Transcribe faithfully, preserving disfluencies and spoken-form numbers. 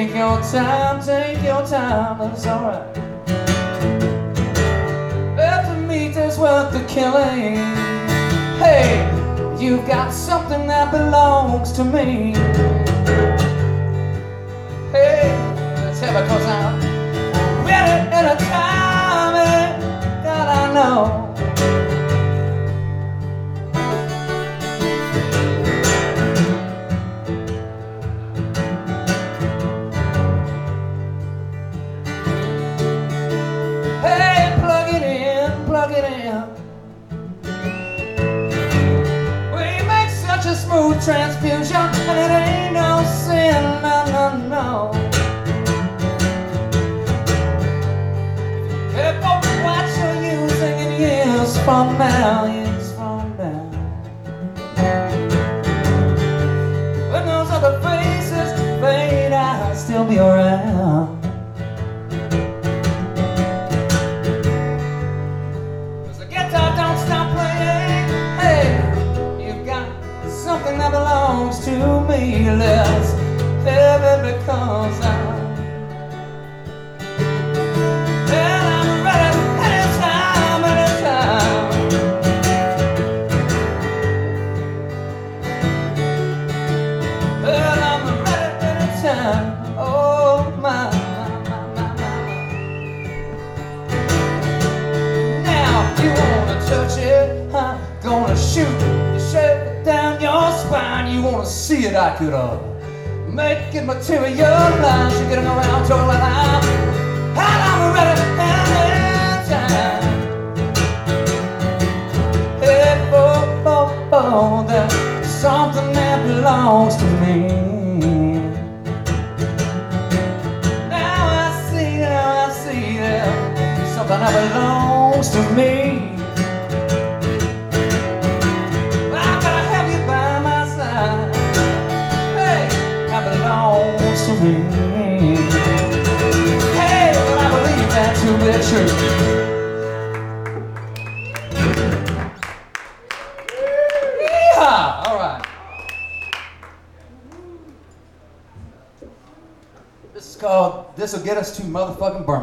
Take your time, take your time, it's alright. Every meat is worth the killing. Hey, you've got something that belongs to me. Hey, let's have it, 'cause I'm ready in a time, and God I know. Hey, plug it in, plug it in. We make such a smooth transfusion, and it ain't no sin, no, no, no. Careful what you're using in years from now, years from now. When those other faces fade, I'll still be around. Something that belongs to me. Let's have it because I'm and I'm ready anytime, anytime. Well, I'm ready anytime. Oh my, my, my, my, my. Now you wanna touch it? I'm gonna shoot the shit down your spine. You wanna see it? I could uh, make it materialize. You're getting around to what I'm, and I'm ready anytime. Hey, oh, oh, oh, there's something that belongs to me. Now I see, now I see, there's something that belongs to me. To me. Hey, but I believe that to be true. Yeehaw! All right. This is called "This Will Get Us to Motherfucking Burma."